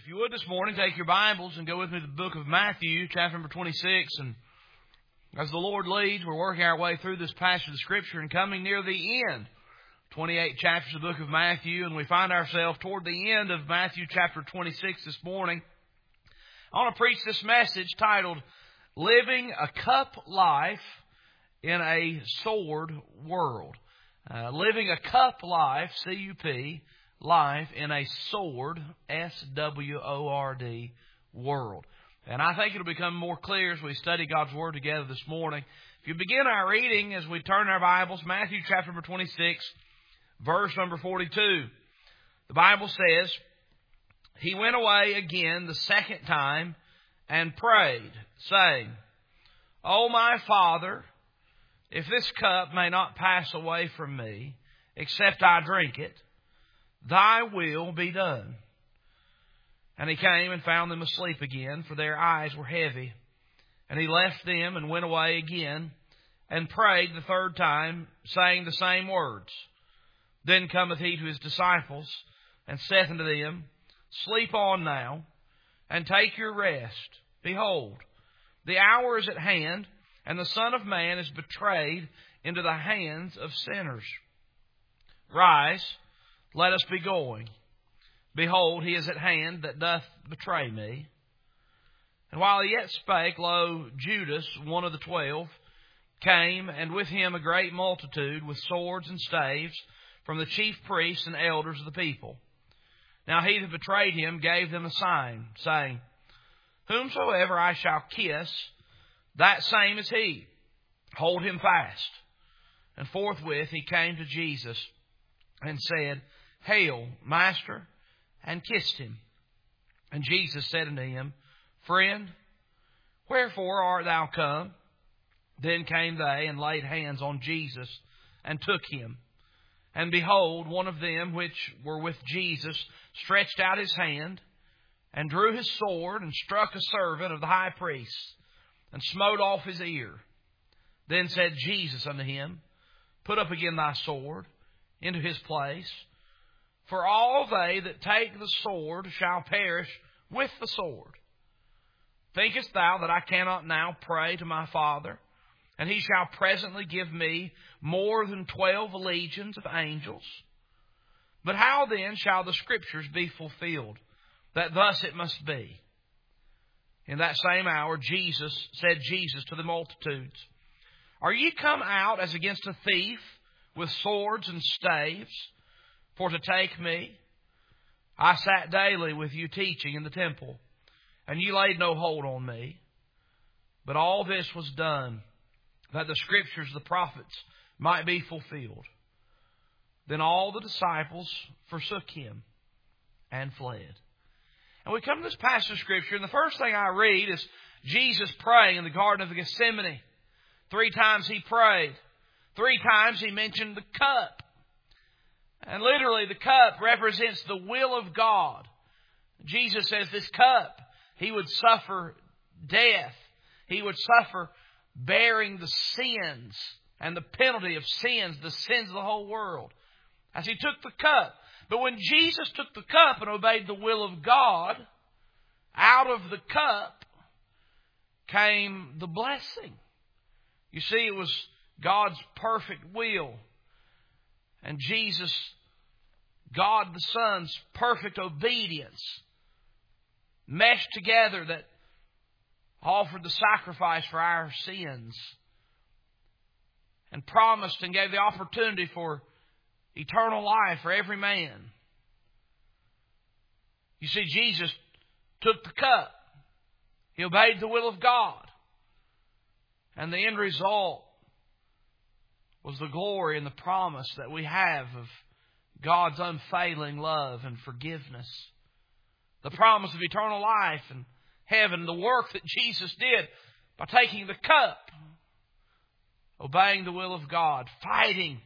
you would this morning, take your Bibles and go with me to the book of Matthew, chapter number 26. And as the Lord leads, we're working our way through this passage of Scripture and coming near the end. 28 chapters of the book of Matthew, and we find ourselves toward the end of Matthew chapter 26 this morning. I want to preach this message titled, Living a Cup Life in a Sword World. Living a cup life, C-U-P, life in a sword, S-W-O-R-D, world. And I think it'll become more clear as we study God's Word together this morning. If you begin our reading as we turn our Bibles, Matthew chapter number 26, verse number 42. The Bible says, He went away again the second time and prayed, saying, O my Father, if this cup may not pass away from me, except I drink it, Thy will be done. And he came and found them asleep again, for their eyes were heavy. And he left them and went away again, and prayed the third time, saying the same words. Then cometh he to his disciples, and saith unto them, Sleep on now, and take your rest. Behold, the hour is at hand, and the Son of Man is betrayed into the hands of sinners. Rise, let us be going. Behold, he is at hand that doth betray me. And while he yet spake, lo, Judas, one of the 12, came, and with him a great multitude with swords and staves from the chief priests and elders of the people. Now he that betrayed him gave them a sign, saying, Whomsoever I shall kiss, that same is he. Hold him fast. And forthwith he came to Jesus and said, Hail, Master, and kissed him. And Jesus said unto him, Friend, wherefore art thou come? Then came they and laid hands on Jesus and took him. And behold, one of them which were with Jesus stretched out his hand and drew his sword and struck a servant of the high priest and smote off his ear. Then said Jesus unto him, Put up again thy sword into his place. For all they that take the sword shall perish with the sword. Thinkest thou that I cannot now pray to my Father, and he shall presently give me more than 12 legions of angels? But how then shall the Scriptures be fulfilled, that thus it must be? In that same hour said Jesus to the multitudes, Are ye come out as against a thief with swords and staves, for to take me? I sat daily with you teaching in the temple, and ye laid no hold on me. But all this was done, that the Scriptures of the prophets might be fulfilled. Then all the disciples forsook him and fled. And we come to this passage of Scripture, and the first thing I read is Jesus praying in the Garden of Gethsemane. 3 times he prayed. 3 times he mentioned the cup. And literally the cup represents the will of God. Jesus says this cup, he would suffer death. He would suffer bearing the sins and the penalty of sins, the sins of the whole world, as he took the cup. But when Jesus took the cup and obeyed the will of God, out of the cup came the blessing. You see, it was God's perfect will. And Jesus, God the Son's perfect obedience meshed together that offered the sacrifice for our sins and promised and gave the opportunity for eternal life for every man. You see, Jesus took the cup. He obeyed the will of God. And the end result was the glory and the promise that we have of God's unfailing love and forgiveness. The promise of eternal life and heaven, the work that Jesus did by taking the cup, obeying the will of God, fighting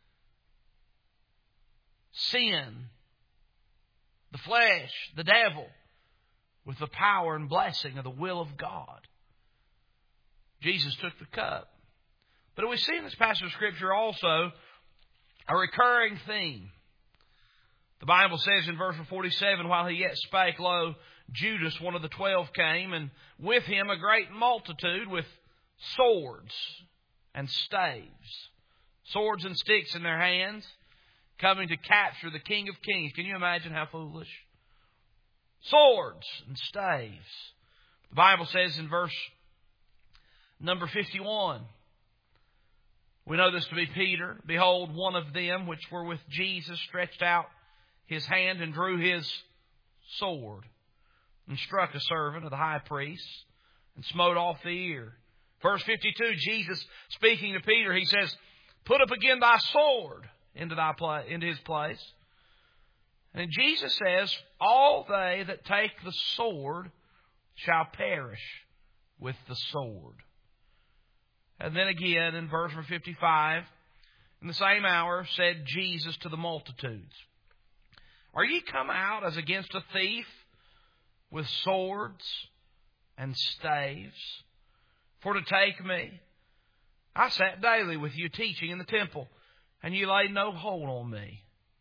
sin, the flesh, the devil, with the power and blessing of the will of God. Jesus took the cup. But we see in this passage of Scripture also a recurring theme. The Bible says in verse 47, while he yet spake, lo, Judas, one of the 12, came, and with him a great multitude with swords and staves, swords and sticks in their hands, coming to capture the King of Kings. Can you imagine how foolish? Swords and staves. The Bible says in verse number 51, we know this to be Peter. Behold, one of them which were with Jesus stretched out his hand and drew his sword and struck a servant of the high priest and smote off the ear. Verse 52, Jesus speaking to Peter, he says, put up again thy sword into his place. And Jesus says, all they that take the sword shall perish with the sword. And then again in verse 55, in the same hour said Jesus to the multitudes, are ye come out as against a thief with swords and staves for to take me? I sat daily with you teaching in the temple, and ye laid no hold on me.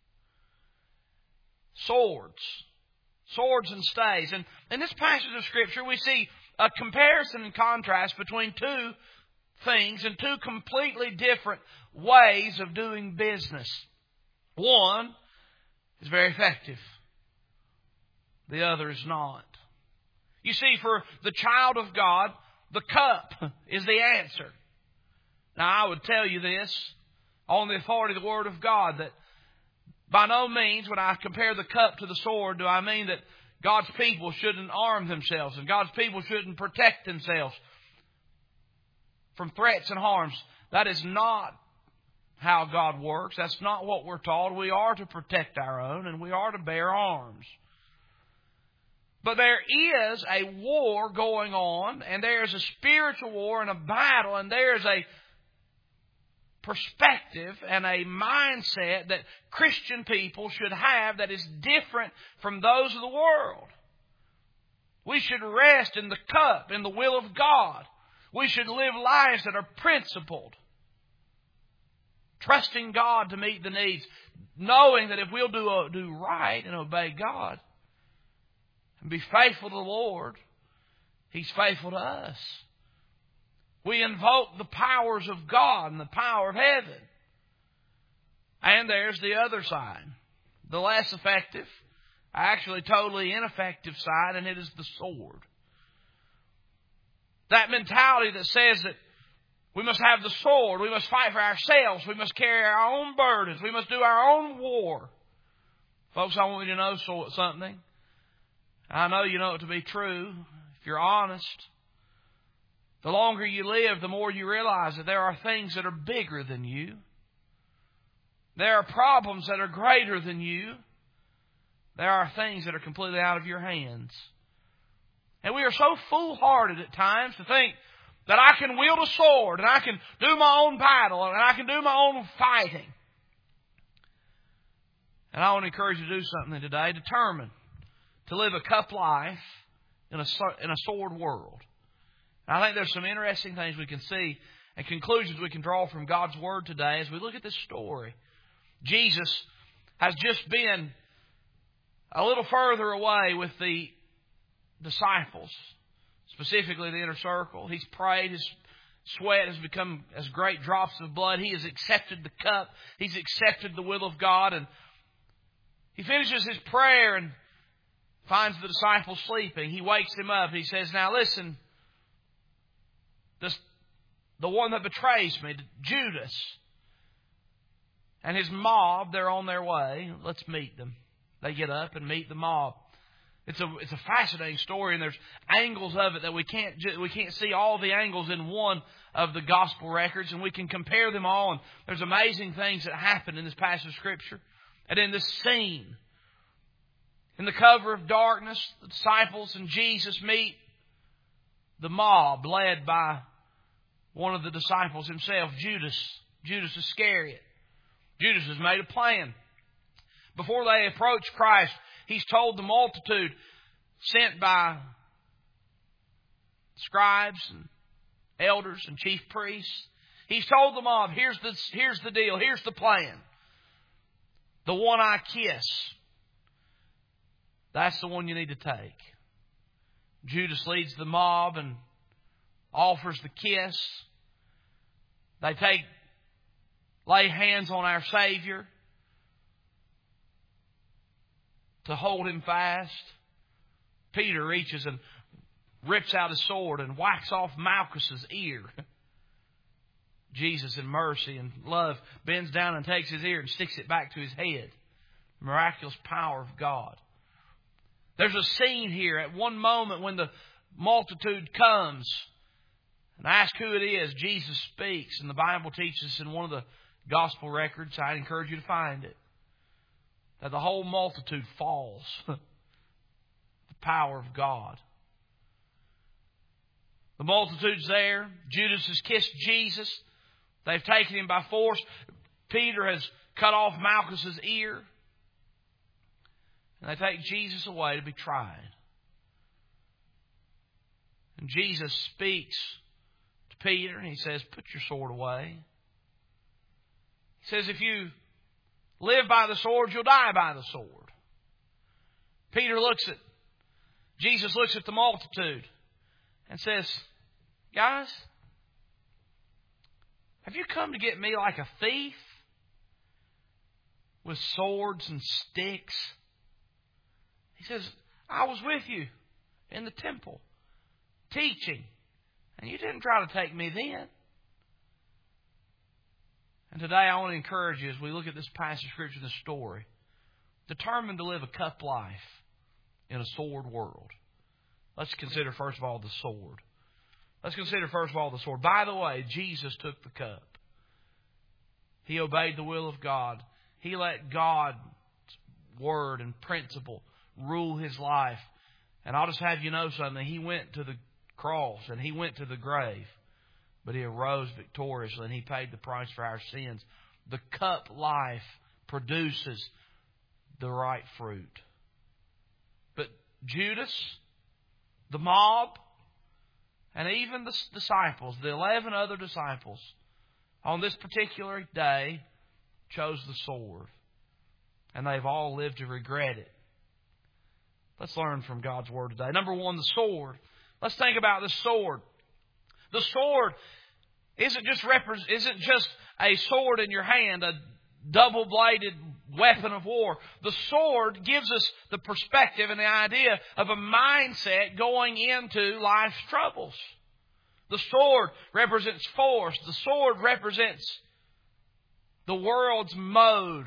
Swords and staves. And in this passage of Scripture, we see a comparison and contrast between two things and two completely different ways of doing business. One is very effective. The other is not. You see, for the child of God, the cup is the answer. Now, I would tell you this on the authority of the Word of God, that by no means, when I compare the cup to the sword, do I mean that God's people shouldn't arm themselves and God's people shouldn't protect themselves from threats and harms. That is not how God works. That's not what we're taught. We are to protect our own and we are to bear arms. But there is a war going on, and there is a spiritual war and a battle, and there is a perspective and a mindset that Christian people should have that is different from those of the world. We should rest in the cup, in the will of God. We should live lives that are principled, trusting God to meet the needs, knowing that if we'll do right and obey God and be faithful to the Lord, He's faithful to us. We invoke the powers of God and the power of heaven. And there's the other side, the less effective, actually totally ineffective side, and it is the sword. That mentality that says that we must have the sword, we must fight for ourselves, we must carry our own burdens, we must do our own war. Folks, I want you to know something. I know you know it to be true, if you're honest. The longer you live, the more you realize that there are things that are bigger than you. There are problems that are greater than you. There are things that are completely out of your hands. And we are so foolhardy at times to think that I can wield a sword and I can do my own battle and I can do my own fighting. And I want to encourage you to do something today. Determine to live a cup life in a sword world. And I think there's some interesting things we can see and conclusions we can draw from God's Word today as we look at this story. Jesus has just been a little further away with the disciples, specifically the inner circle. He's prayed. His sweat has become as great drops of blood. He has accepted the cup. He's accepted the will of God. And he finishes his prayer and finds the disciples sleeping. He wakes them up. He says, now listen, the one that betrays me, Judas, and his mob, they're on their way. Let's meet them. They get up and meet the mob. It's a fascinating story, and there's angles of it that we can't see all the angles in one of the gospel records, and we can compare them all. And there's amazing things that happen in this passage of Scripture and in this scene. In the cover of darkness, the disciples and Jesus meet the mob led by one of the disciples himself, Judas Iscariot. Judas has made a plan. Before they approach Christ, he's told the multitude sent by scribes and elders and chief priests. He's told the mob, here's the deal, here's the plan. The one I kiss, that's the one you need to take. Judas leads the mob and offers the kiss. They lay hands on our Savior to hold Him fast. Peter reaches and rips out his sword and whacks off Malchus's ear. Jesus, in mercy and love, bends down and takes his ear and sticks it back to his head. Miraculous power of God. There's a scene here at one moment when the multitude comes and asks who it is. Jesus speaks, and the Bible teaches us in one of the gospel records, I encourage you to find it, that the whole multitude falls. The power of God. The multitude's there. Judas has kissed Jesus. They've taken Him by force. Peter has cut off Malchus's ear. And they take Jesus away to be tried. And Jesus speaks to Peter and He says, put your sword away. He says, if you live by the sword, you'll die by the sword. Jesus looks at the multitude and says, guys, have you come to get me like a thief with swords and sticks? He says, I was with you in the temple teaching, and you didn't try to take me then. And today I want to encourage you as we look at this passage of Scripture, this story, determined to live a cup life in a sword world. Let's consider first of all the sword. By the way, Jesus took the cup. He obeyed the will of God. He let God's word and principle rule His life. And I'll just have you know something. He went to the cross and He went to the grave. But He arose victoriously and He paid the price for our sins. The cup life produces the right fruit. But Judas, the mob, and even the disciples, the 11 other disciples, on this particular day chose the sword. And they've all lived to regret it. Let's learn from God's Word today. Number one, the sword. Let's think about the sword. The sword isn't just a sword in your hand, a double-bladed weapon of war. The sword gives us the perspective and the idea of a mindset going into life's troubles. The sword represents force. The sword represents the world's mode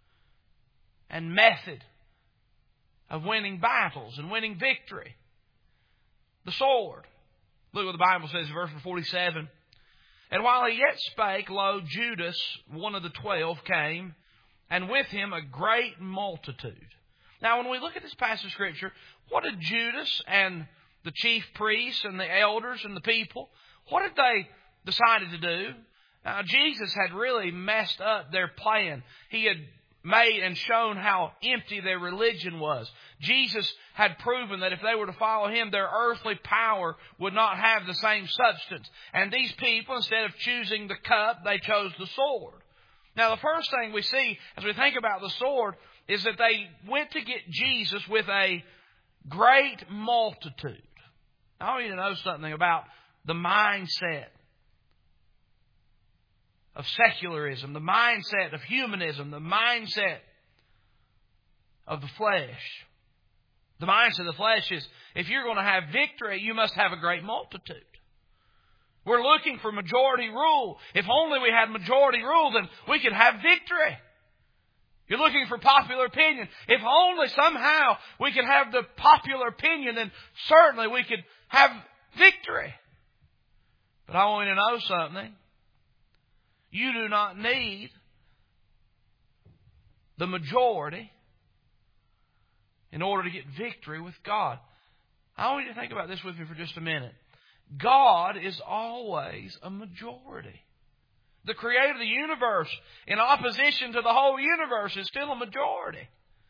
and method of winning battles and winning victory. The sword. Look what the Bible says in verse 47. And while he yet spake, lo, Judas, one of the 12, came, and with him a great multitude. Now, when we look at this passage of Scripture, what did Judas and the chief priests and the elders and the people, what did they decided to do? Now, Jesus had really messed up their plan. He had made and shown how empty their religion was. Jesus had proven that if they were to follow Him, their earthly power would not have the same substance. And these people, instead of choosing the cup, they chose the sword. Now, the first thing we see as we think about the sword is that they went to get Jesus with a great multitude. I want you to know something about the mindset of secularism, the mindset of humanism, the mindset of the flesh. The mindset of the flesh is, if you're going to have victory, you must have a great multitude. We're looking for majority rule. If only we had majority rule, then we could have victory. You're looking for popular opinion. If only somehow we could have the popular opinion, then certainly we could have victory. But I want you to know something. You do not need the majority in order to get victory with God. I want you to think about this with me for just a minute. God is always a majority. The Creator of the universe, in opposition to the whole universe, is still a majority.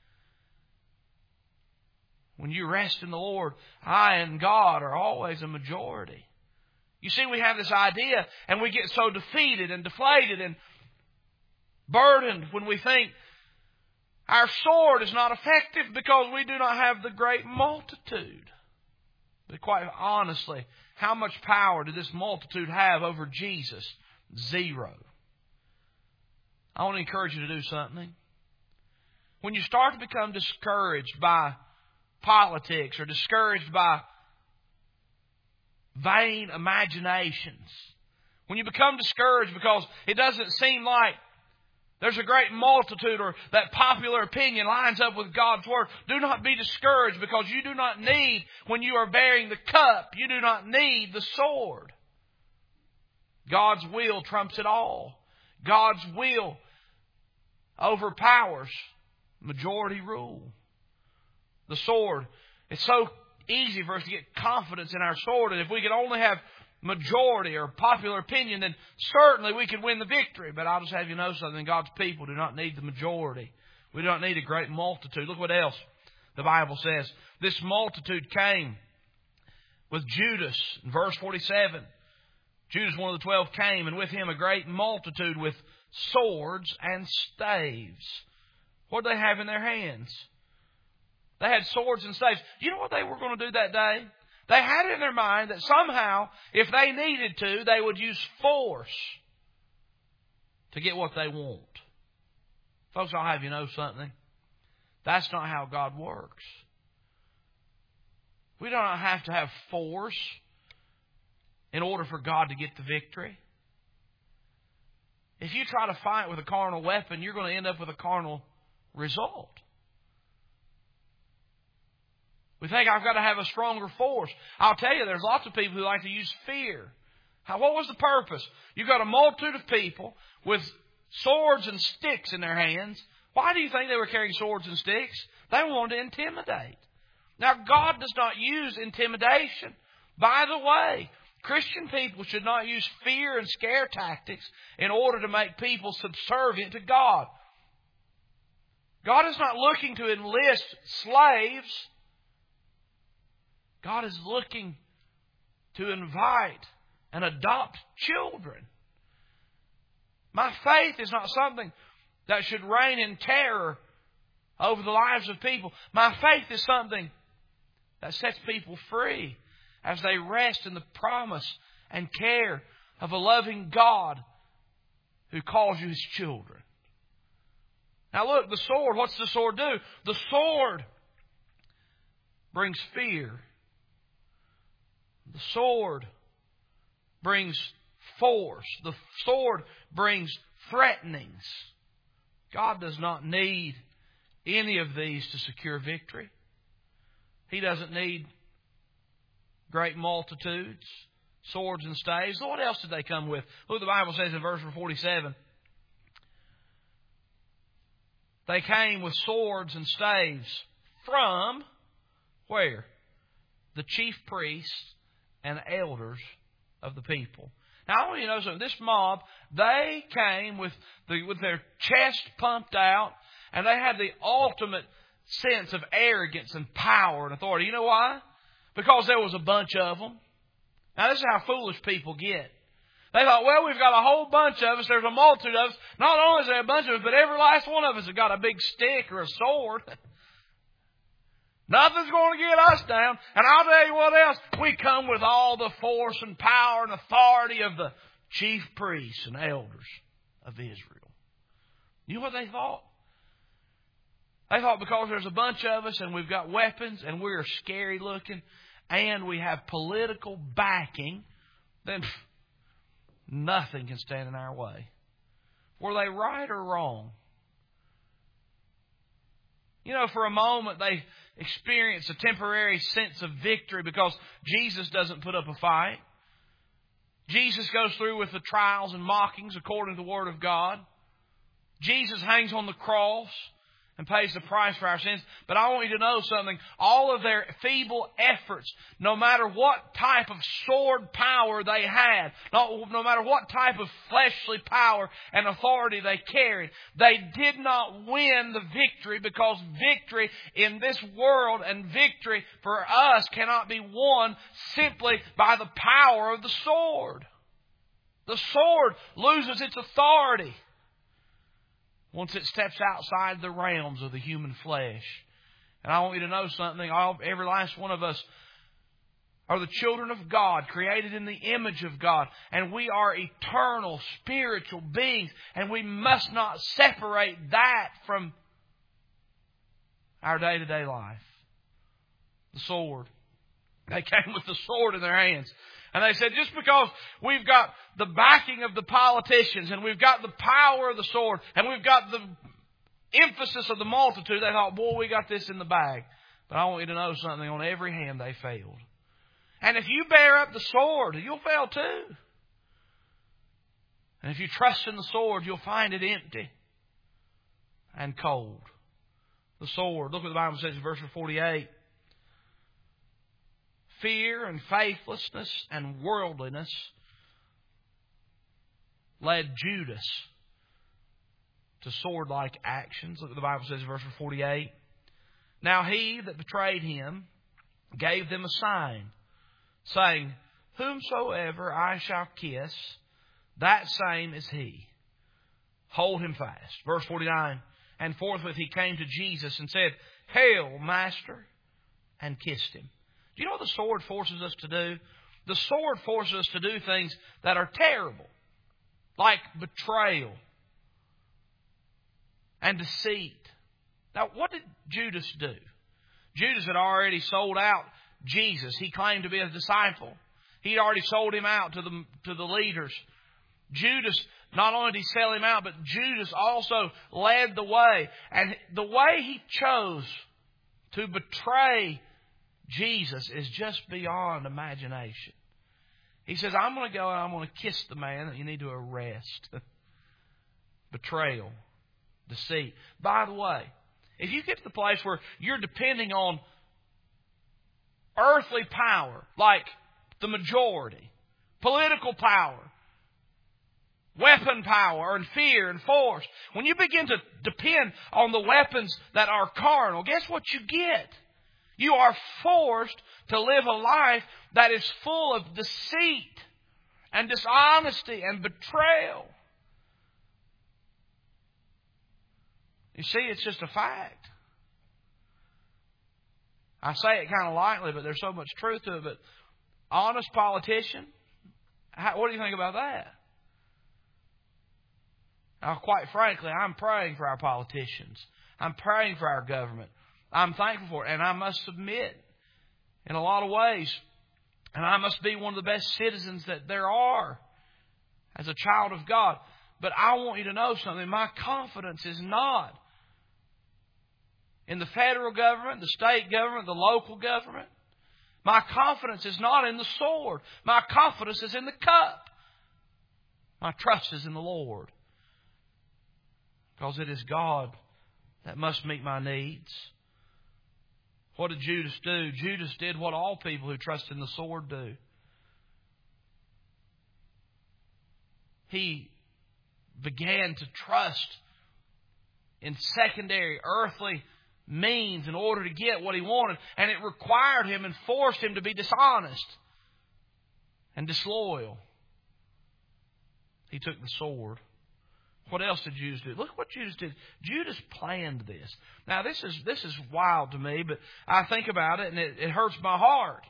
When you rest in the Lord, I and God are always a majority. You see, we have this idea, and we get so defeated and deflated and burdened when we think Our sword is not effective because we do not have the great multitude. But quite honestly, how much power did this multitude have over Jesus? Zero. I want to encourage you to do something. When you start to become discouraged by politics or discouraged by vain imaginations, when you become discouraged because it doesn't seem like there's a great multitude or that popular opinion lines up with God's Word, do not be discouraged, because you do not need, when you are bearing the cup, you do not need the sword. God's will trumps it all. God's will overpowers majority rule. The sword, it's so easy for us to get confidence in our sword, and if we could only have majority or popular opinion, then certainly we could win the victory. But I'll just have you know something. God's people do not need the majority. We don't need a great multitude. Look what else the Bible says. This multitude came with Judas. In verse 47, Judas, one of the 12, came, and with him a great multitude with swords and staves. What did they have in their hands? They had swords and staves. You know what they were going to do that day? They had it in their mind that somehow, if they needed to, they would use force to get what they want. Folks, I'll have you know something. That's not how God works. We don't have to have force in order for God to get the victory. If you try to fight with a carnal weapon, you're going to end up with a carnal result. We think, I've got to have a stronger force. I'll tell you, there's lots of people who like to use fear. What was the purpose? You've got a multitude of people with swords and sticks in their hands. Why do you think they were carrying swords and sticks? They wanted to intimidate. Now, God does not use intimidation. By the way, Christian people should not use fear and scare tactics in order to make people subservient to God. God is not looking to enlist slaves. God is looking to invite and adopt children. My faith is not something that should reign in terror over the lives of people. My faith is something that sets people free as they rest in the promise and care of a loving God who calls you His children. Now look, the sword, what's the sword do? The sword brings fear. The sword brings force. The sword brings threatenings. God does not need any of these to secure victory. He doesn't need great multitudes, swords and staves. So what else did they come with? Look, the Bible says in verse 47. They came with swords and staves from where? The chief priests and elders of the people. Now, I want you to know something. This mob, they came with their chest pumped out, and they had the ultimate sense of arrogance and power and authority. You know why? Because there was a bunch of them. Now, this is how foolish people get. They thought, well, we've got a whole bunch of us. There's a multitude of us. Not only is there a bunch of us, but every last one of us has got a big stick or a sword. Nothing's going to get us down. And I'll tell you what else. We come with all the force and power and authority of the chief priests and elders of Israel. You know what they thought? They thought because there's a bunch of us and we've got weapons and we're scary looking and we have political backing, then nothing can stand in our way. Were they right or wrong? You know, for a moment they experience a temporary sense of victory because Jesus doesn't put up a fight. Jesus goes through with the trials and mockings according to the Word of God. Jesus hangs on the cross and pays the price for our sins. But I want you to know something. All of their feeble efforts, no matter what type of sword power they had, no matter what type of fleshly power and authority they carried, they did not win the victory, because victory in this world and victory for us cannot be won simply by the power of the sword. The sword loses its authority Once it steps outside the realms of the human flesh. And I want you to know something. Every last one of us are the children of God, created in the image of God. And we are eternal, spiritual beings. And we must not separate that from our day-to-day life. The sword. They came with the sword in their hands. And they said, just because we've got the backing of the politicians and we've got the power of the sword and we've got the emphasis of the multitude, they thought, boy, we got this in the bag. But I want you to know something. On every hand, they failed. And if you bear up the sword, you'll fail too. And if you trust in the sword, you'll find it empty and cold. The sword. Look what the Bible says in verse 48. Fear and faithlessness and worldliness led Judas to sword-like actions. Look what the Bible says in verse 48. Now he that betrayed him gave them a sign, saying, whomsoever I shall kiss, that same is he. Hold him fast. Verse 49. And forthwith he came to Jesus and said, Hail, Master, and kissed him. Do you know what the sword forces us to do? The sword forces us to do things that are terrible, like betrayal and deceit. Now, what did Judas do? Judas had already sold out Jesus. He claimed to be a disciple. He'd already sold him out to the leaders. Judas, not only did he sell him out, but Judas also led the way. And the way he chose to betray Jesus is just beyond imagination. He says, I'm going to go and I'm going to kiss the man that you need to arrest. Betrayal. Deceit. By the way, if you get to the place where you're depending on earthly power, like the majority, political power, weapon power, and fear and force, when you begin to depend on the weapons that are carnal, guess what you get? You are forced to live a life that is full of deceit and dishonesty and betrayal. You see, it's just a fact. I say it kind of lightly, but there's so much truth to it. But honest politician, what do you think about that? Now, quite frankly, I'm praying for our politicians. I'm praying for our government. I'm thankful for it. And I must submit in a lot of ways. And I must be one of the best citizens that there are as a child of God. But I want you to know something. My confidence is not in the federal government, the state government, the local government. My confidence is not in the sword. My confidence is in the cup. My trust is in the Lord. Because it is God that must meet my needs. What did Judas do? Judas did what all people who trust in the sword do. He began to trust in secondary earthly means in order to get what he wanted. And it required him and forced him to be dishonest and disloyal. He took the sword. What else did Judas do? Look what Judas did. Judas planned this. Now, this is wild to me, but I think about it and it hurts my heart.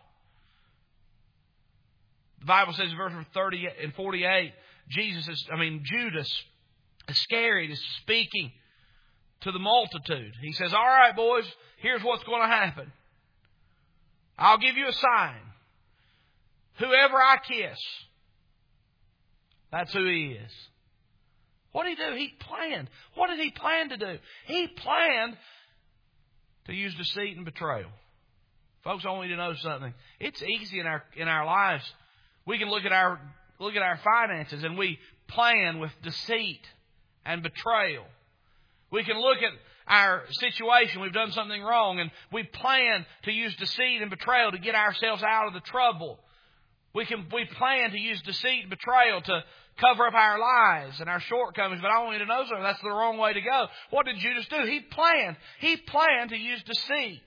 The Bible says in verse 30 and 48, Judas Iscariot is speaking to the multitude. He says, all right, boys, here's what's going to happen. I'll give you a sign. Whoever I kiss, that's who he is. What did he do? He planned. What did he plan to do? He planned to use deceit and betrayal. Folks, I want you to know something. It's easy in our lives. We can look at our finances and we plan with deceit and betrayal. We can look at our situation. We've done something wrong and we plan to use deceit and betrayal to get ourselves out of the trouble. We plan to use deceit and betrayal to cover up our lies and our shortcomings. But I want you to know something. That's the wrong way to go. What did Judas do? He planned to use deceit.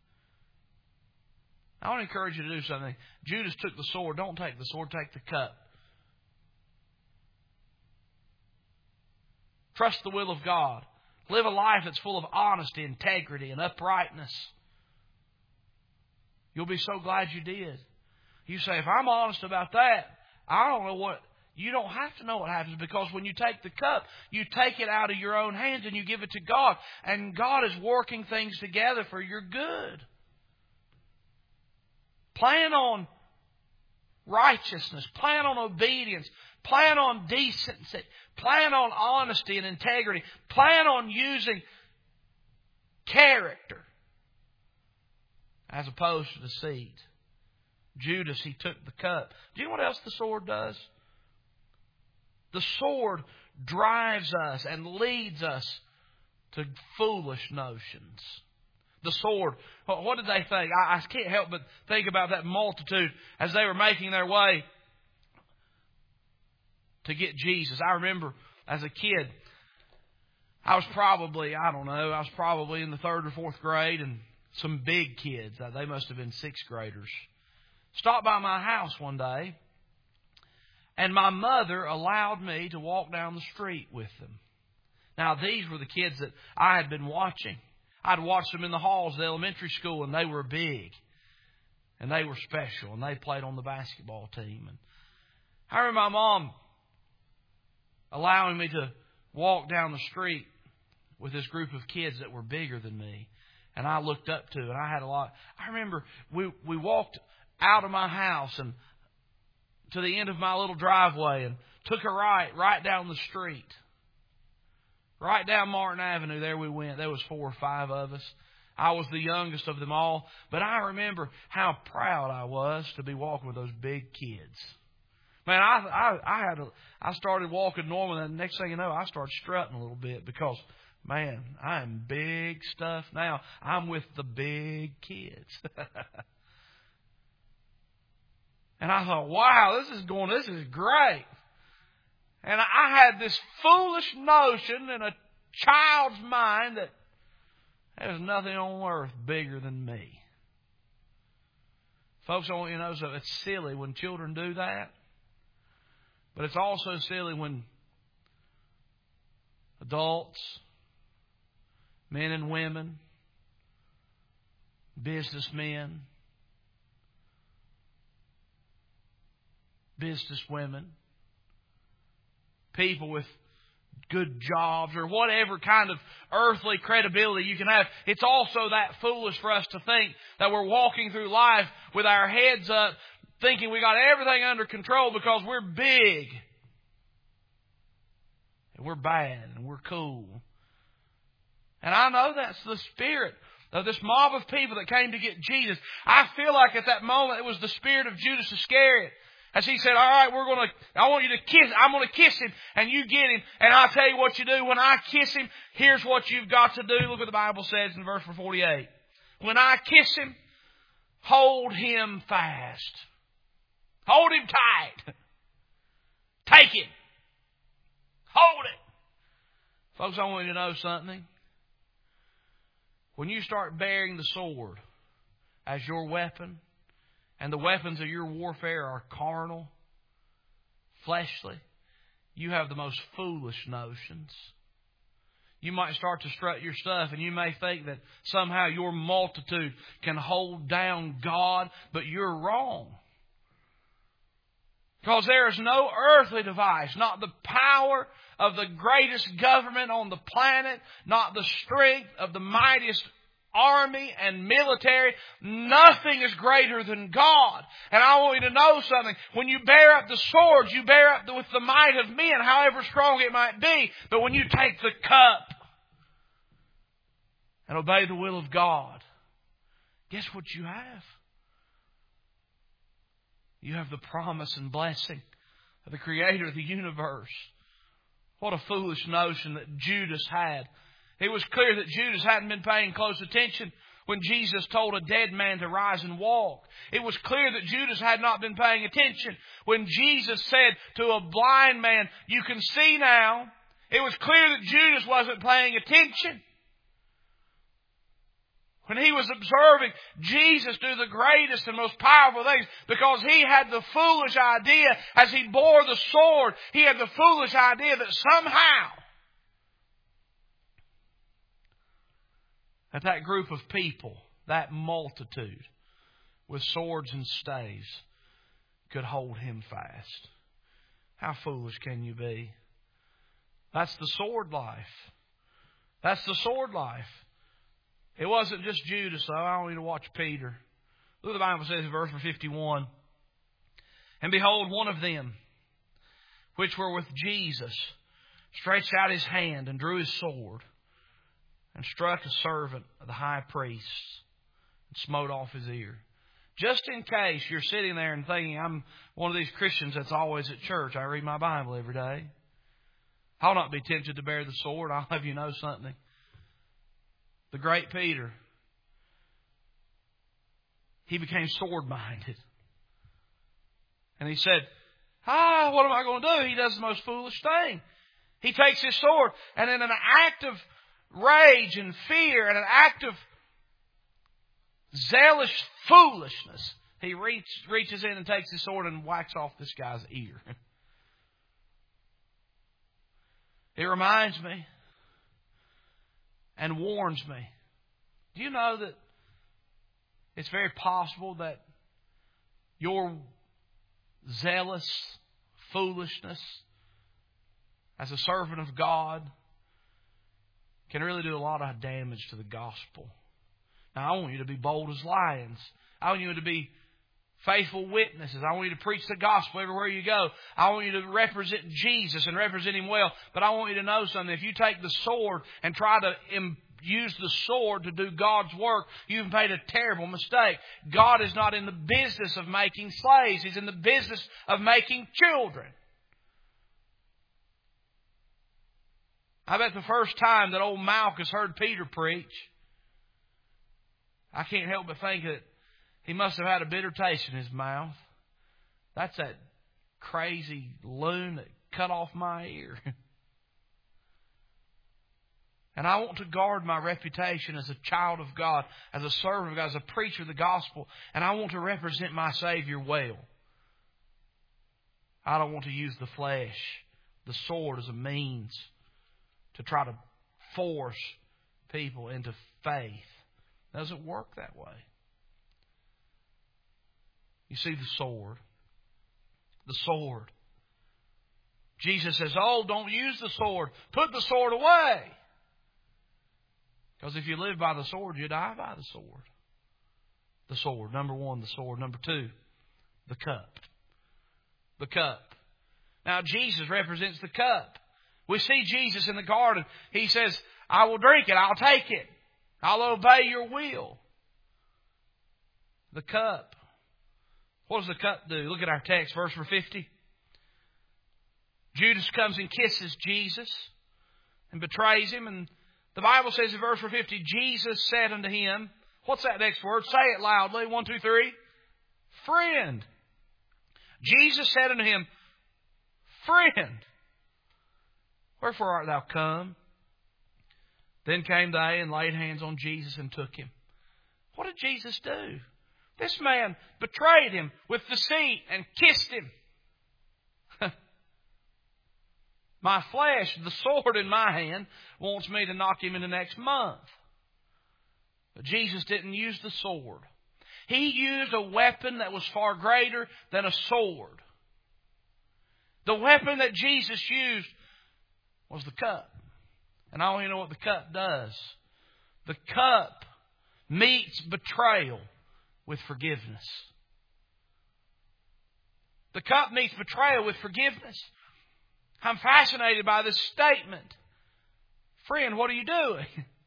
I want to encourage you to do something. Judas took the sword. Don't take the sword. Take the cup. Trust the will of God. Live a life that's full of honesty, integrity, and uprightness. You'll be so glad you did. You say, if I'm honest about that, I don't know what... You don't have to know what happens, because when you take the cup, you take it out of your own hands and you give it to God. And God is working things together for your good. Plan on righteousness. Plan on obedience. Plan on decency. Plan on honesty and integrity. Plan on using character as opposed to deceit. Judas, he took the cup. Do you know what else the sword does? The sword drives us and leads us to foolish notions. The sword, what did they think? I can't help but think about that multitude as they were making their way to get Jesus. I remember as a kid, I was probably in the 3rd or 4th grade, and some big kids, they must have been 6th graders, stopped by my house one day. And my mother allowed me to walk down the street with them. Now, these were the kids that I had been watching. I'd watched them in the halls of the elementary school, and they were big. And they were special, and they played on the basketball team. And I remember my mom allowing me to walk down the street with this group of kids that were bigger than me. And I looked up to, and I had a lot. I remember we walked out of my house and to the end of my little driveway and took a right down the street. Right down Martin Avenue, there we went. There was 4 or 5 of us. I was the youngest of them all. But I remember how proud I was to be walking with those big kids. Man, I started walking normal, and the next thing you know, I started strutting a little bit because, man, I am big stuff now. I'm with the big kids. And I thought, wow, this is great. And I had this foolish notion in a child's mind that there's nothing on earth bigger than me. Folks, I want you to know something. It's silly when children do that. But it's also silly when adults, men and women, businessmen, businesswomen, people with good jobs or whatever kind of earthly credibility you can have. It's also that foolish for us to think that we're walking through life with our heads up, thinking we got everything under control because we're big and we're bad and we're cool. And I know that's the spirit of this mob of people that came to get Jesus. I feel like at that moment it was the spirit of Judas Iscariot. As he said, all right, I want you to kiss, I'm going to kiss him and you get him. And I'll tell you what you do. When I kiss him, here's what you've got to do. Look what the Bible says in verse 48. When I kiss him, hold him fast. Hold him tight. Take it. Hold it. Folks, I want you to know something. When you start bearing the sword as your weapon, and the weapons of your warfare are carnal, fleshly, you have the most foolish notions. You might start to strut your stuff, and you may think that somehow your multitude can hold down God, but you're wrong. Because there is no earthly device, not the power of the greatest government on the planet, not the strength of the mightiest army and military. Nothing is greater than God. And I want you to know something. When you bear up the swords, you bear up with the might of men, however strong it might be. But when you take the cup and obey the will of God, guess what you have? You have the promise and blessing of the Creator of the universe. What a foolish notion that Judas had. It was clear that Judas hadn't been paying close attention when Jesus told a dead man to rise and walk. It was clear that Judas had not been paying attention when Jesus said to a blind man, you can see now. It was clear that Judas wasn't paying attention when he was observing Jesus do the greatest and most powerful things, because he had the foolish idea as he bore the sword, he had the foolish idea that somehow that group of people, that multitude with swords and staves could hold Him fast. How foolish can you be? That's the sword life. That's the sword life. It wasn't just Judas, though. I want you to watch Peter. Look what the Bible says in verse 51. And behold, one of them, which were with Jesus, stretched out his hand and drew his sword and struck a servant of the high priest and smote off his ear. Just in case you're sitting there and thinking, I'm one of these Christians that's always at church. I read my Bible every day. I'll not be tempted to bear the sword. I'll have you know something. The great Peter, he became sword-minded. And he said, what am I going to do? He does the most foolish thing. He takes his sword, and in an act of rage and fear and an act of zealous foolishness, he reaches in and takes his sword and whacks off this guy's ear. It reminds me and warns me. Do you know that it's very possible that your zealous foolishness as a servant of God can really do a lot of damage to the gospel? Now, I want you to be bold as lions. I want you to be faithful witnesses. I want you to preach the gospel everywhere you go. I want you to represent Jesus and represent Him well. But I want you to know something. If you take the sword and try to use the sword to do God's work, you've made a terrible mistake. God is not in the business of making slaves. He's in the business of making children. I bet the first time that old Malchus heard Peter preach, I can't help but think that he must have had a bitter taste in his mouth. That's that crazy loon that cut off my ear. And I want to guard my reputation as a child of God, as a servant of God, as a preacher of the gospel. And I want to represent my Savior well. I don't want to use the flesh, the sword, as a means to try to force people into faith. It doesn't work that way. You see the sword. The sword. Jesus says, don't use the sword. Put the sword away. Because if you live by the sword, you die by the sword. The sword. Number one, the sword. Number two, the cup. The cup. Now, Jesus represents the cup. We see Jesus in the garden. He says, I will drink it. I'll take it. I'll obey your will. The cup. What does the cup do? Look at our text, verse 50. Judas comes and kisses Jesus and betrays Him. And the Bible says in verse 50, Jesus said unto him, what's that next word? Say it loudly. 1, 2, 3. Friend. Jesus said unto him, Friend, wherefore art thou come? Then came they and laid hands on Jesus and took Him. What did Jesus do? This man betrayed Him with deceit and kissed Him. My flesh, the sword in my hand, wants me to knock him in the next month. But Jesus didn't use the sword. He used a weapon that was far greater than a sword. The weapon that Jesus used was the cup. And I want you to know what the cup does. The cup meets betrayal with forgiveness. The cup meets betrayal with forgiveness. I'm fascinated by this statement. Friend, what are you doing?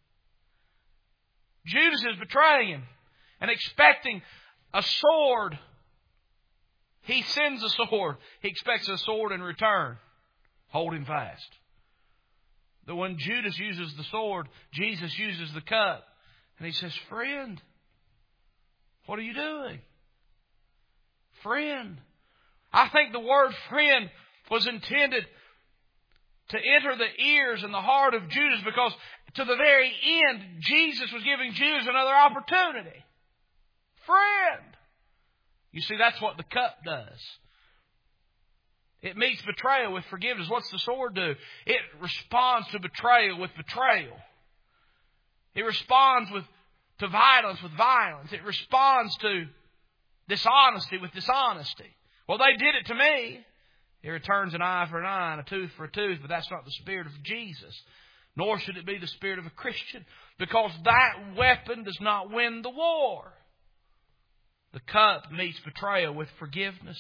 Judas is betraying Him and expecting a sword. He sends a sword. He expects a sword in return. Hold him fast. But when Judas uses the sword, Jesus uses the cup. And He says, Friend, what are you doing? Friend. I think the word friend was intended to enter the ears and the heart of Judas, because to the very end, Jesus was giving Judas another opportunity. Friend. You see, that's what the cup does. It meets betrayal with forgiveness. What's the sword do? It responds to betrayal with betrayal. It responds to violence with violence. It responds to dishonesty with dishonesty. Well, they did it to me. It returns an eye for an eye and a tooth for a tooth, but that's not the spirit of Jesus. Nor should it be the spirit of a Christian, because that weapon does not win the war. The cup meets betrayal with forgiveness.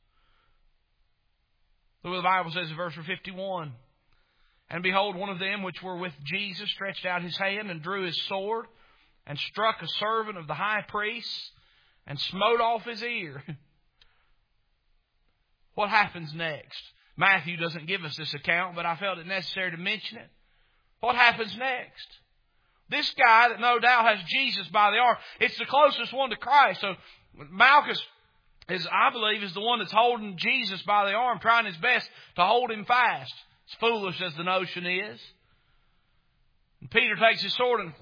Look what the Bible says in verse 51. And behold, one of them which were with Jesus stretched out his hand and drew his sword and struck a servant of the high priest and smote off his ear. What happens next? Matthew doesn't give us this account, but I felt it necessary to mention it. What happens next? This guy that no doubt has Jesus by the arm, it's the closest one to Christ. So Malchus, I believe, is the one that's holding Jesus by the arm, trying his best to hold him fast. As foolish as the notion is. And Peter takes his sword and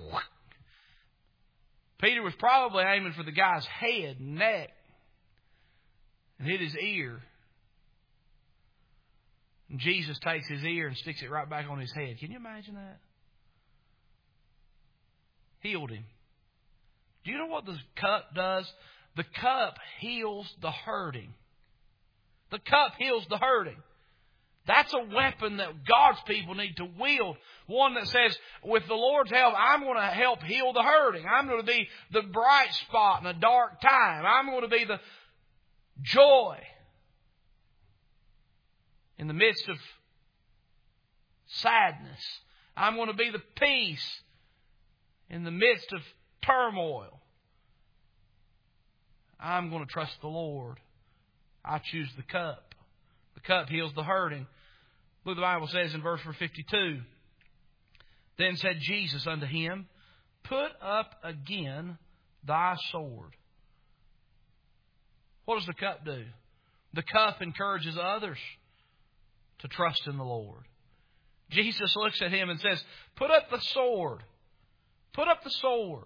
Peter was probably aiming for the guy's head and neck and hit his ear. And Jesus takes his ear and sticks it right back on his head. Can you imagine that? Healed him. Do you know what the cup does? The cup heals the hurting. The cup heals the hurting. That's a weapon that God's people need to wield. One that says, with the Lord's help, I'm going to help heal the hurting. I'm going to be the bright spot in a dark time. I'm going to be the joy in the midst of sadness. I'm going to be the peace in the midst of turmoil. I'm going to trust the Lord. I choose the cup. The cup heals the hurting. Look, the Bible says in verse 52, Then said Jesus unto him, Put up again thy sword. What does the cup do? The cup encourages others to trust in the Lord. Jesus looks at him and says, Put up the sword. Put up the sword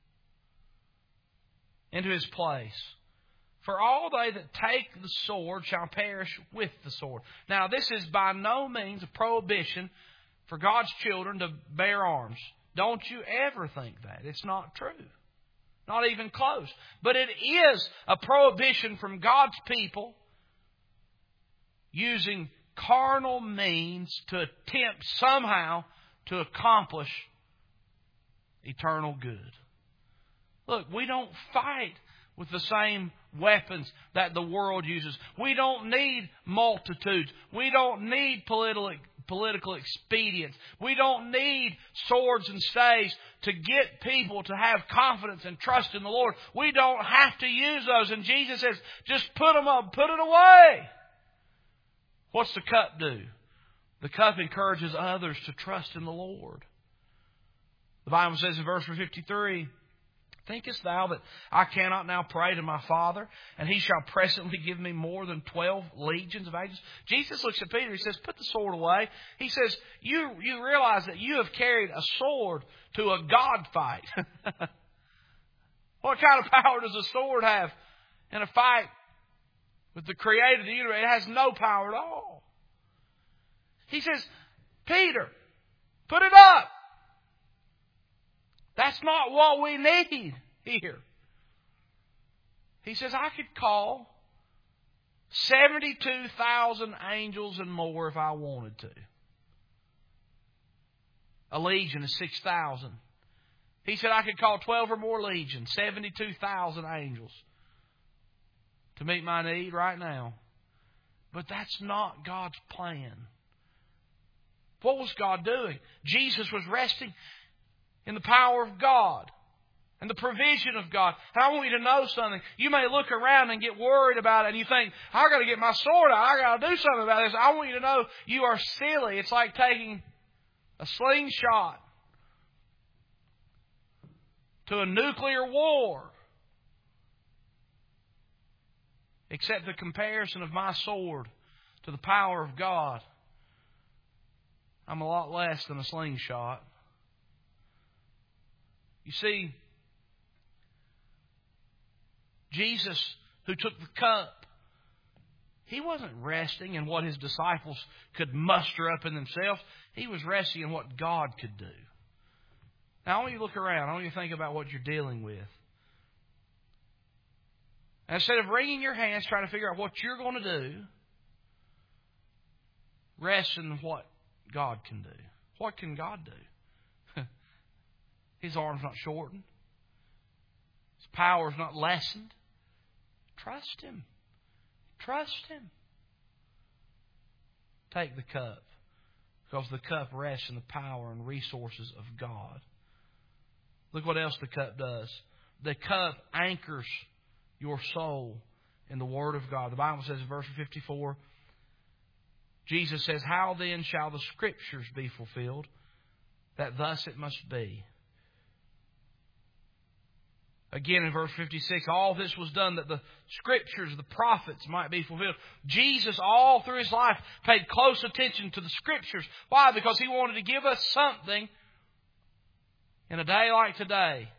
into his place. For all they that take the sword shall perish with the sword. Now, this is by no means a prohibition for God's children to bear arms. Don't you ever think that. It's not true. Not even close. But it is a prohibition from God's people using carnal means to attempt somehow to accomplish eternal good. Look, we don't fight with the same weapons that the world uses. We don't need multitudes. We don't need political expedience. We don't need swords and staves to get people to have confidence and trust in the Lord. We don't have to use those. And Jesus says, just put them up, put it away. What's the cup do? The cup encourages others to trust in the Lord. The Bible says in verse 53, Thinkest thou that I cannot now pray to my Father, and He shall presently give me more than 12 legions of angels? Jesus looks at Peter. He says, Put the sword away. He says, you realize that you have carried a sword to a God fight. What kind of power does a sword have in a fight with the Creator of the universe? It has no power at all. He says, Peter, put it up. That's not what we need here. He says, I could call 72,000 angels and more if I wanted to. A legion is 6,000. He said, I could call 12 or more legions, 72,000 angels to meet my need right now. But that's not God's plan. What was God doing? Jesus was resting in the power of God and the provision of God. And I want you to know something. You may look around and get worried about it and you think, I got to get my sword out. I got to do something about this. I want you to know you are silly. It's like taking a slingshot to a nuclear war. Except the comparison of my sword to the power of God, I'm a lot less than a slingshot. You see, Jesus, who took the cup, He wasn't resting in what His disciples could muster up in themselves. He was resting in what God could do. Now, I want you to look around. I want you to think about what you're dealing with. And instead of wringing your hands trying to figure out what you're going to do, rest in what God can do. What can God do? His arm's not shortened. His power's not lessened. Trust Him. Trust Him. Take the cup, because the cup rests in the power and resources of God. Look what else the cup does. The cup anchors your soul in the Word of God. The Bible says in verse 54, Jesus says, "How then shall the Scriptures be fulfilled, that thus it must be?" Again in verse 56, all this was done that the Scriptures, the prophets might be fulfilled. Jesus, all through His life, paid close attention to the Scriptures. Why? Because He wanted to give us something in a day like today,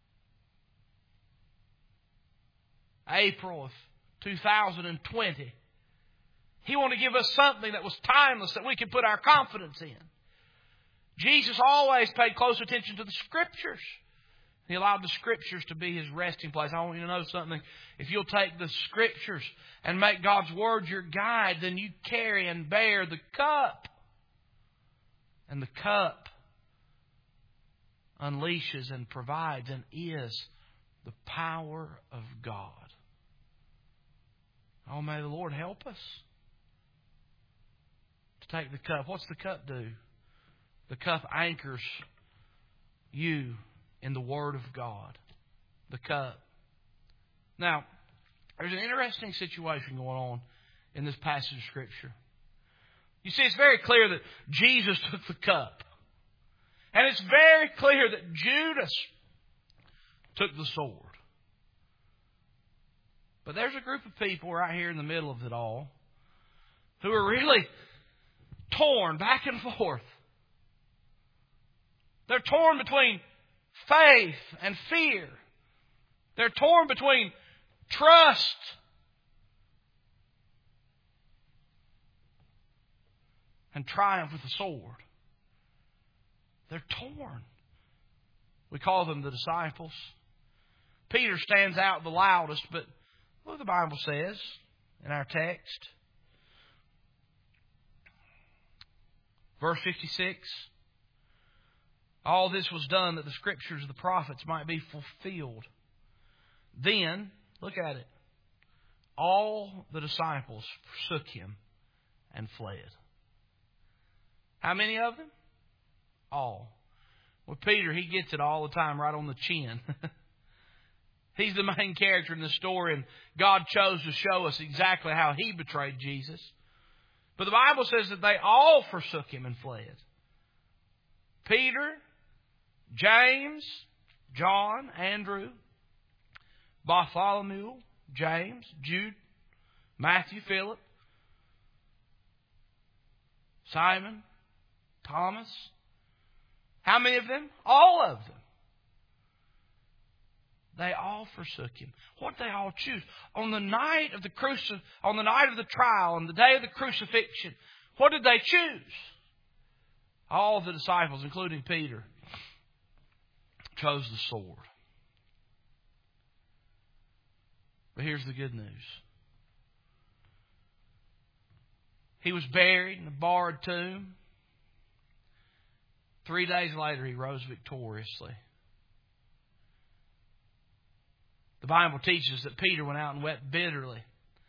April of 2020. He wanted to give us something that was timeless, that we could put our confidence in. Jesus always paid close attention to the Scriptures. He allowed the Scriptures to be His resting place. I want you to know something. If you'll take the Scriptures and make God's Word your guide, then you carry and bear the cup. And the cup unleashes and provides and is the power of God. Oh, may the Lord help us to take the cup. What's the cup do? The cup anchors you in the Word of God. The cup. Now, there's an interesting situation going on in this passage of Scripture. You see, it's very clear that Jesus took the cup. And it's very clear that Judas took the sword. But there's a group of people right here in the middle of it all who are really torn back and forth. They're torn between faith and fear. They're torn between trust and triumph with the sword. They're torn. We call them the disciples. Peter stands out the loudest, but look what the Bible says in our text. Verse 56. All this was done that the Scriptures of the prophets might be fulfilled. Then, look at it, all the disciples forsook Him and fled. How many of them? All. Well, Peter, he gets it all the time right on the chin. He's the main character in the story, and God chose to show us exactly how He betrayed Jesus. But the Bible says that they all forsook Him and fled. Peter, James, John, Andrew, Bartholomew, James, Jude, Matthew, Philip, Simon, Thomas. How many of them? All of them. They all forsook Him. What did they all choose? On the night of the trial, on the day of the crucifixion, what did they choose? All of the disciples, including Peter, chose the sword. But here's the good news. He was buried in a barred tomb. 3 days later, He rose victoriously. The Bible teaches that Peter went out and wept bitterly.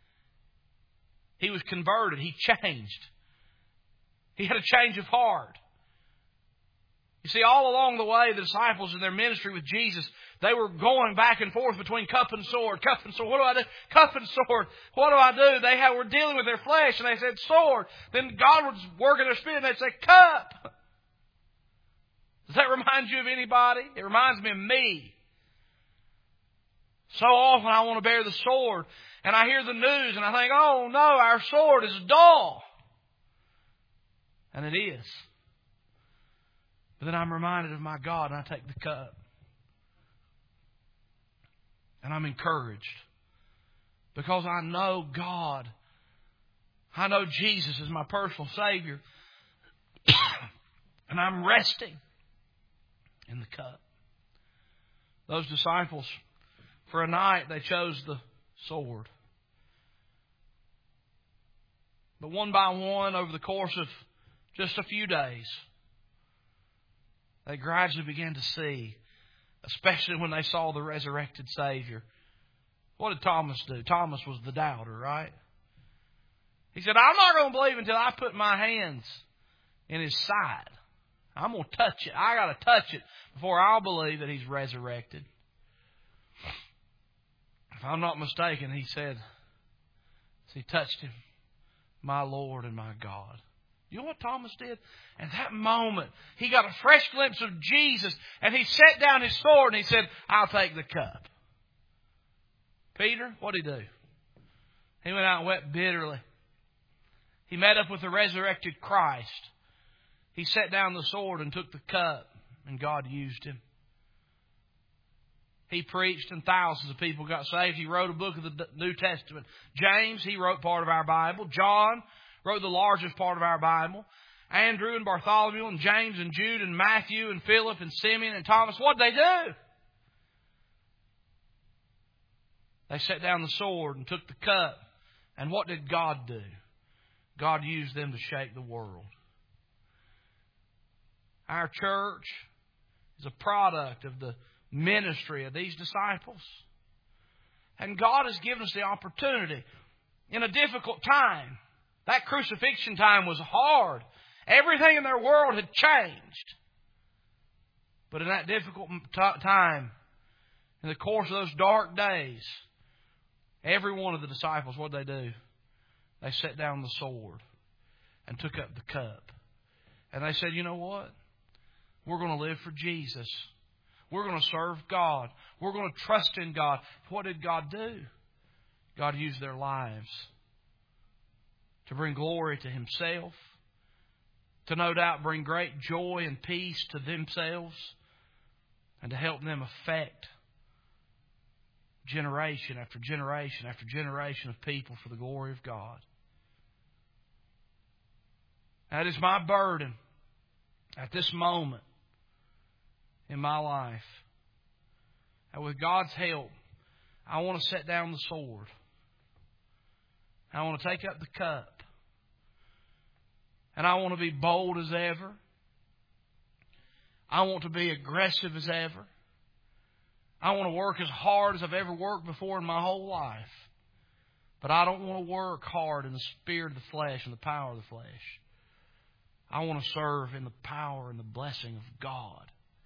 He was converted. He changed. He had a change of heart. You see, all along the way, the disciples in their ministry with Jesus, they were going back and forth between cup and sword. Cup and sword. What do I do? Cup and sword. What do I do? They were dealing with their flesh, and they said sword. Then God was working their spirit, and they'd say cup. Does that remind you of anybody? It reminds me of me. So often I want to bear the sword, and I hear the news, and I think, oh no, our sword is dull. And it is. But then I'm reminded of my God, and I take the cup. And I'm encouraged. Because I know God. I know Jesus is my personal Savior. And I'm resting in the cup. Those disciples, for a night, they chose the sword. But one by one, over the course of just a few days, they gradually began to see, especially when they saw the resurrected Savior. What did Thomas do? Thomas was the doubter, right? He said, I'm not going to believe until I put my hands in His side. I'm going to touch it. I got to touch it before I'll believe that He's resurrected. If I'm not mistaken, he said, as he touched Him, my Lord and my God. You know what Thomas did? At that moment, he got a fresh glimpse of Jesus, and he set down his sword and he said, I'll take the cup. Peter, what did he do? He went out and wept bitterly. He met up with the resurrected Christ. He set down the sword and took the cup, and God used him. He preached and thousands of people got saved. He wrote a book of the New Testament. James, he wrote part of our Bible. John wrote the largest part of our Bible. Andrew and Bartholomew and James and Jude and Matthew and Philip and Simeon and Thomas. What did they do? They set down the sword and took the cup. And what did God do? God used them to shake the world. Our church is a product of the ministry of these disciples. And God has given us the opportunity in a difficult time. That crucifixion time was hard. Everything in their world had changed. But in that difficult time, in the course of those dark days, every one of the disciples, what did they do? They set down the sword and took up the cup. And they said, you know what? We're going to live for Jesus. We're going to serve God. We're going to trust in God. What did God do? God used their lives to bring glory to Himself, to no doubt bring great joy and peace to themselves, and to help them affect generation after generation after generation of people for the glory of God. That is my burden at this moment in my life. And with God's help, I want to set down the sword. I want to take up the cup. And I want to be bold as ever. I want to be aggressive as ever. I want to work as hard as I've ever worked before in my whole life. But I don't want to work hard in the spirit of the flesh and the power of the flesh. I want to serve in the power and the blessing of God.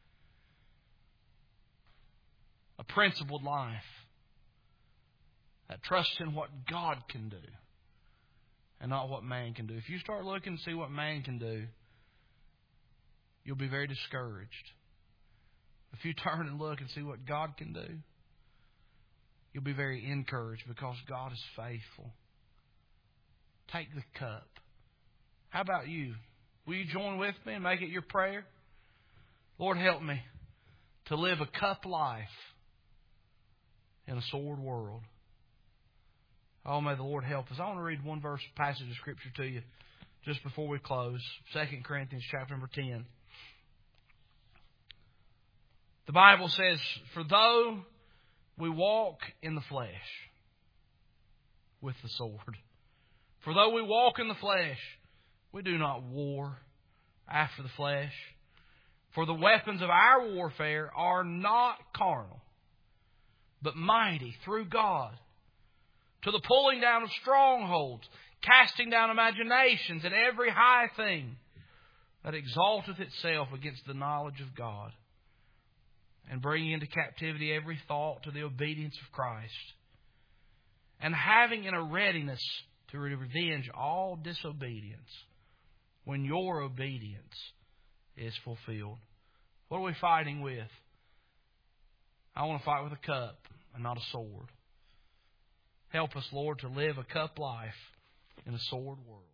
A principled life that trusts in what God can do and not what man can do. If you start looking to see what man can do, you'll be very discouraged. If you turn and look and see what God can do, you'll be very encouraged because God is faithful. Take the cup. How about you? Will you join with me and make it your prayer? Lord, help me to live a cup life in a sword world. Oh, may the Lord help us. I want to read one passage of Scripture to you just before we close. 2 Corinthians chapter number 10. The Bible says, for though we walk in the flesh, with the sword. For though we walk in the flesh, we do not war after the flesh. For the weapons of our warfare are not carnal, but mighty through God, to the pulling down of strongholds, casting down imaginations and every high thing that exalteth itself against the knowledge of God, and bringing into captivity every thought to the obedience of Christ, and having in a readiness to revenge all disobedience when your obedience is fulfilled. What are we fighting with? I want to fight with a cup and not a sword. Help us, Lord, to live a cup life in a sword world.